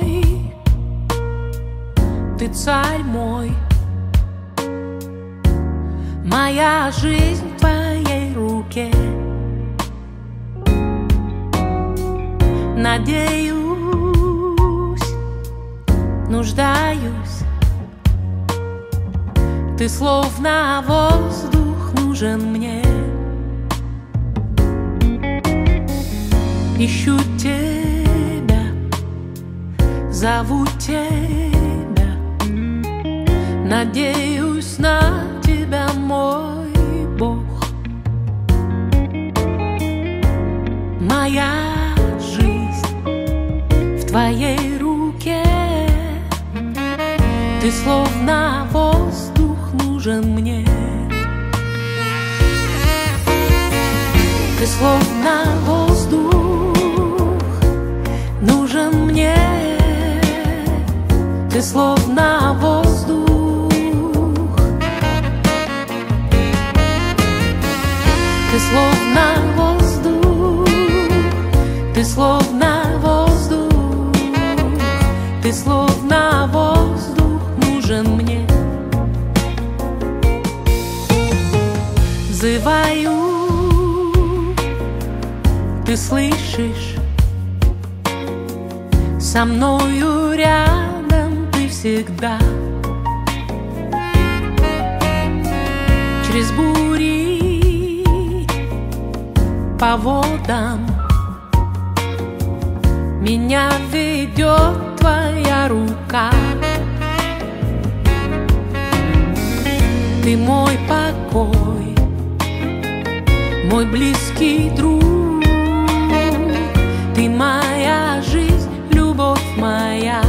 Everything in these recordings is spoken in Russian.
мой, ты царь мой. Моя жизнь в твоей руке. Надеюсь, нуждаюсь. Ты словно воздух нужен мне. Ищу тебя, зову тебя, надеюсь на тебя, мой Бог. Моя жизнь в твоей руке. Ты словно воздух нужен мне. Ты словно воздух нужен мне. Ты словно воздух. Ты словно воздух. Ты словно воздух. Ты словно воздух нужен мне. Взываю, ты слышишь? Со мною рядом ты всегда. Через бури, по водам меня ведет твоя рука. Ты мой покой, мой близкий друг. Ты моя жизнь, любовь моя.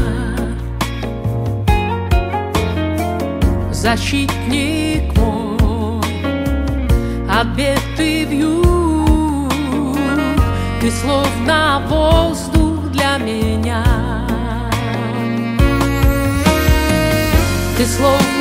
Защитник мой, от бед ты вьюг. Ты словно воздух для меня. Ты словно